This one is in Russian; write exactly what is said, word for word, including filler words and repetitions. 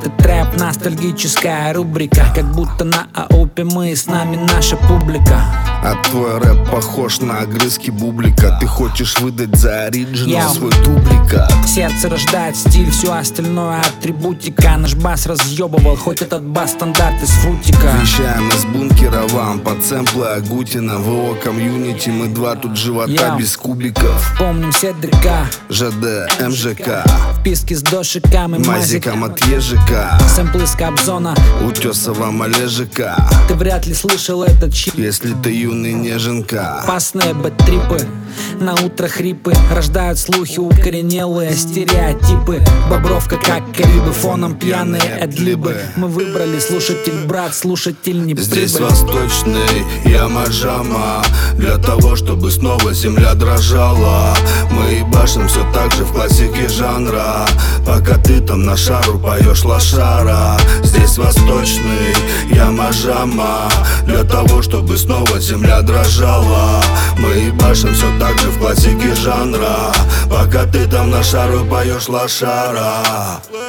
Это трэп, ностальгическая рубрика. Как будто на АОПе мы, с нами наша публика. А твой рэп похож на огрызки бублика. Ты хочешь выдать за оригинал свой дубликат. Сердце рождает стиль, все остальное атрибутика. Наш бас разъебывал, хоть этот бас стандарт из фрутика. Вещаем из бункера вам под сэмплы Агутина. В его комьюнити мы два тут живота Йо. без кубиков. Помним Седрика, ЖД, МЖК, вписки с дошиком и мазиком мазиком, от ежика, сэмплы с Кобзона. Утесова Малежика. Ты вряд ли слышал этот чип. Если ты юный неженка. Опасные бэт-трипы, на утро хрипы. Рождают слухи укоренелые стереотипы. Бобровка как Карибы, фоном пьяные эдлибы. Мы выбрали слушатель, брат, слушатель не Здесь прибыль. восточный Ямаджама, для того, чтобы снова земля дрожала. Мы ебашим все так же в классике жанра, пока ты там на шару поешь лошара. Здесь восточный Ямаджама, для того, чтобы снова земля дрожала. Мы ебашим все так же в классике жанра, пока ты там на шару поешь лошара.